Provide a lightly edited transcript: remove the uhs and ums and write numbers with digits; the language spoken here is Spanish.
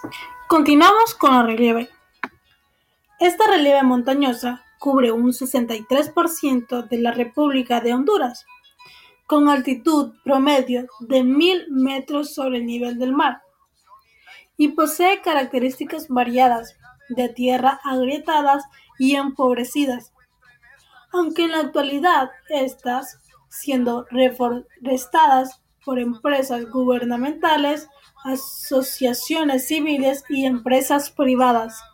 Continuamos con el relieve. Esta relieve montañosa cubre un 63% de la República de Honduras, con altitud promedio de 1000 metros sobre el nivel del mar, y posee características variadas de tierra agrietadas y empobrecidas, aunque en la actualidad estas siendo reforestadas por empresas gubernamentales, asociaciones civiles y empresas privadas.